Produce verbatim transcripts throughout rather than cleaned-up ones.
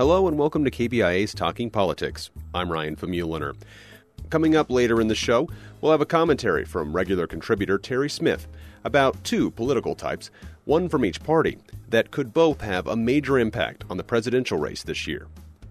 Hello and welcome to K B I A's Talking Politics. I'm Ryan Famuliner. Coming up later in the show, we'll have a commentary from regular contributor Terry Smith about two political types, one from each party, that could both have a major impact on the presidential race this year.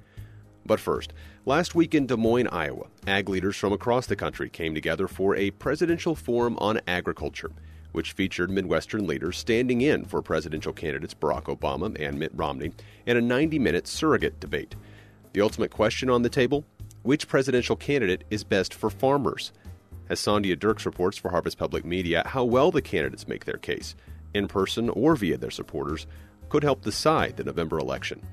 But first, last week in Des Moines, Iowa, ag leaders from across the country came together for a presidential forum on agriculture, which featured Midwestern leaders standing in for presidential candidates Barack Obama and Mitt Romney in a ninety-minute surrogate debate. The ultimate question on the table? Which presidential candidate is best for farmers? As Sandhya Dirks reports for Harvest Public Media, how well the candidates make their case, in person or via their supporters, could help decide the November election.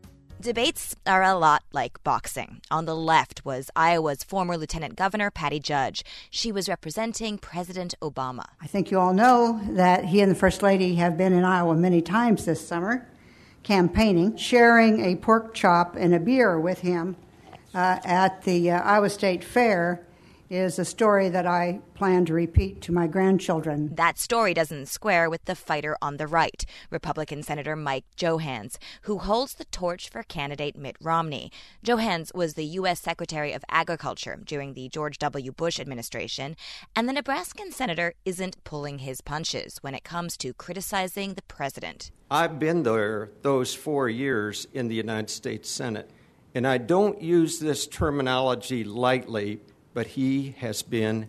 Debates are a lot like boxing. On the left was Iowa's former Lieutenant Governor Patty Judge. She was representing President Obama. I think you all know that he and the First Lady have been in Iowa many times this summer, campaigning, sharing a pork chop and a beer with him uh, at the uh, Iowa State Fair is a story that I plan to repeat to my grandchildren. That story doesn't square with the fighter on the right, Republican Senator Mike Johanns, who holds the torch for candidate Mitt Romney. Johanns was the U S Secretary of Agriculture during the George W. Bush administration, and the Nebraskan senator isn't pulling his punches when it comes to criticizing the president. I've been there those four years in the United States Senate, and I don't use this terminology lightly, but he has been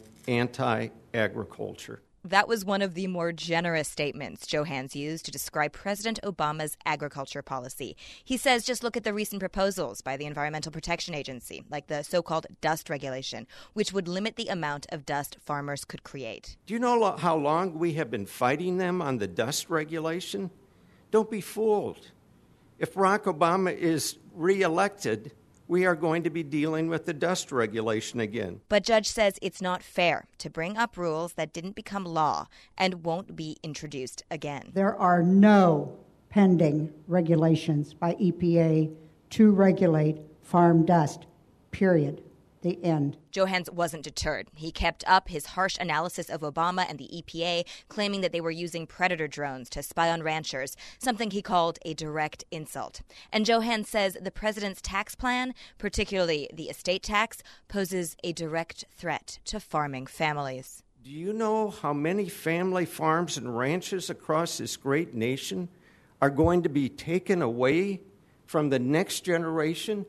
anti-agriculture. That was one of the more generous statements Johanns used to describe President Obama's agriculture policy. He says just look at the recent proposals by the Environmental Protection Agency, like the so-called dust regulation, which would limit the amount of dust farmers could create. Do you know how long we have been fighting them on the dust regulation? Don't be fooled. If Barack Obama is reelected, we are going to be dealing with the dust regulation again. But Judge says it's not fair to bring up rules that didn't become law and won't be introduced again. There are no pending regulations by E P A to regulate farm dust, period. The end. Johanns wasn't deterred. He kept up his harsh analysis of Obama and the E P A, claiming that they were using predator drones to spy on ranchers, something he called a direct insult. And Johanns says the president's tax plan, particularly the estate tax, poses a direct threat to farming families. Do you know how many family farms and ranches across this great nation are going to be taken away from the next generation?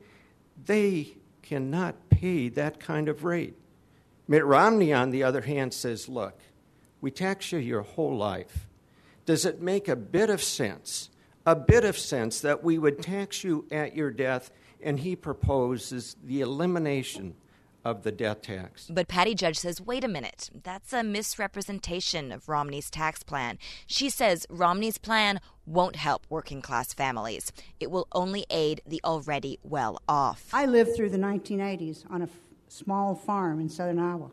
They cannot pay that kind of rate. Mitt Romney, on the other hand, says, look, we tax you your whole life. Does it make a bit of sense, a bit of sense that we would tax you at your death? And he proposes the elimination of the death tax. But Patty Judge says, wait a minute, that's a misrepresentation of Romney's tax plan. She says Romney's plan won't help working-class families. It will only aid the already well-off. I lived through the nineteen eighties on a f- small farm in southern Iowa.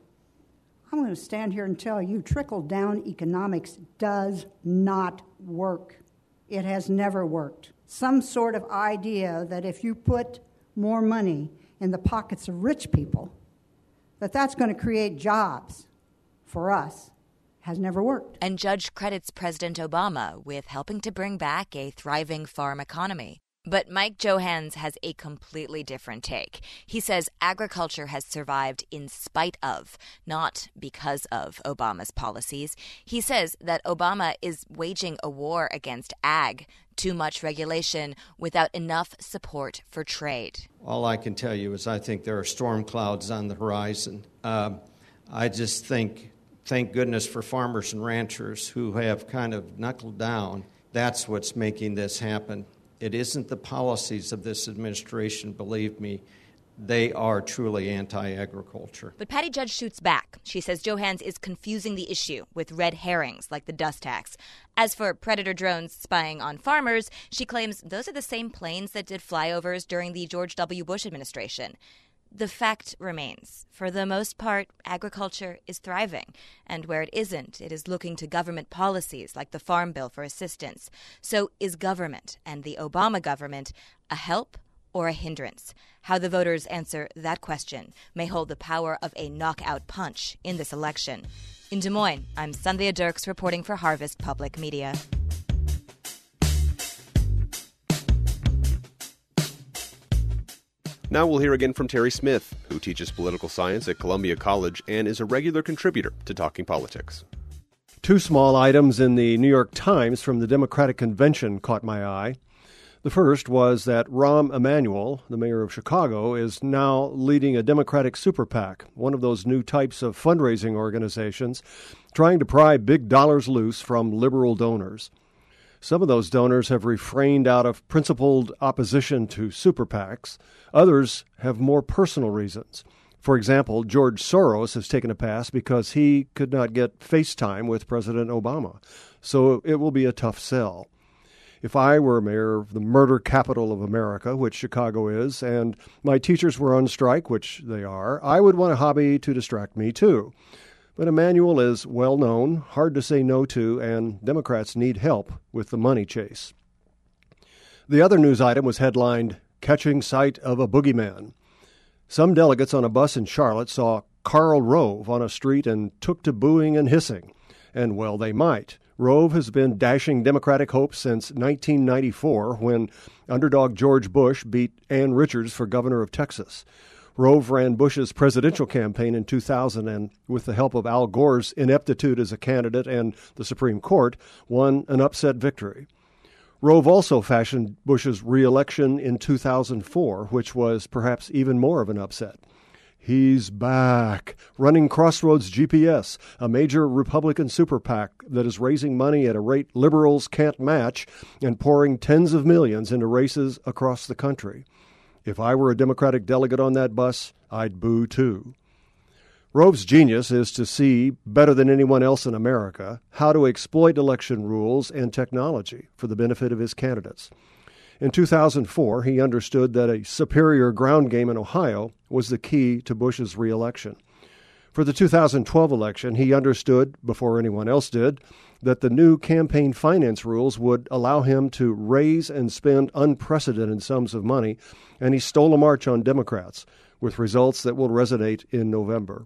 I'm going to stand here and tell you, trickle-down economics does not work. It has never worked. Some sort of idea that if you put more money in the pockets of rich people, that that's going to create jobs for us, has never worked. And Judge credits President Obama with helping to bring back a thriving farm economy. But Mike Johanns has a completely different take. He says agriculture has survived in spite of, not because of, Obama's policies. He says that Obama is waging a war against ag, too much regulation without enough support for trade. All I can tell you is I think there are storm clouds on the horizon. Uh, I just think, thank goodness for farmers and ranchers who have kind of knuckled down. That's what's making this happen. It isn't the policies of this administration, believe me. They are truly anti-agriculture. But Patty Judge shoots back. She says Johanns is confusing the issue with red herrings like the dust tax. As for predator drones spying on farmers, she claims those are the same planes that did flyovers during the George W. Bush administration. The fact remains, for the most part, agriculture is thriving, and where it isn't, it is looking to government policies like the Farm Bill for assistance. So is government, and the Obama government, a help or a hindrance? How the voters answer that question may hold the power of a knockout punch in this election. In Des Moines, I'm Sandhya Dirks reporting for Harvest Public Media. Now we'll hear again from Terry Smith, who teaches political science at Columbia College and is a regular contributor to Talking Politics. Two small items in the New York Times from the Democratic Convention caught my eye. The first was that Rahm Emanuel, the mayor of Chicago, is now leading a Democratic super PAC, one of those new types of fundraising organizations trying to pry big dollars loose from liberal donors. Some of those donors have refrained out of principled opposition to super PACs. Others have more personal reasons. For example, George Soros has taken a pass because he could not get FaceTime with President Obama. So it will be a tough sell. If I were mayor of the murder capital of America, which Chicago is, and my teachers were on strike, which they are, I would want a hobby to distract me too. But Emanuel is well known, hard to say no to, and Democrats need help with the money chase. The other news item was headlined, "Catching Sight of a Boogeyman." Some delegates on a bus in Charlotte saw Karl Rove on a street and took to booing and hissing. And well, they might. Rove has been dashing Democratic hopes since nineteen ninety-four, when underdog George Bush beat Ann Richards for governor of Texas. Rove ran Bush's presidential campaign in two thousand and, with the help of Al Gore's ineptitude as a candidate and the Supreme Court, won an upset victory. Rove also fashioned Bush's re-election in two thousand four, which was perhaps even more of an upset. He's back, running Crossroads G P S, a major Republican super PAC that is raising money at a rate liberals can't match and pouring tens of millions into races across the country. If I were a Democratic delegate on that bus, I'd boo too. Rove's genius is to see, better than anyone else in America, how to exploit election rules and technology for the benefit of his candidates. In two thousand four, he understood that a superior ground game in Ohio was the key to Bush's re-election. For the two thousand twelve election, he understood, before anyone else did, that the new campaign finance rules would allow him to raise and spend unprecedented sums of money, and he stole a march on Democrats, with results that will resonate in November.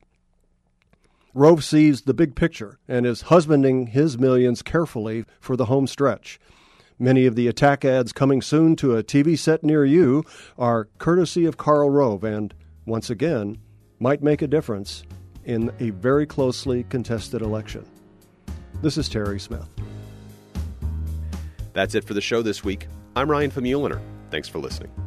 Rove sees the big picture and is husbanding his millions carefully for the home stretch. Many of the attack ads coming soon to a T V set near you are courtesy of Karl Rove and, once again, might make a difference in a very closely contested election. This is Terry Smith. That's it for the show this week. I'm Ryan Famuliner. Thanks for listening.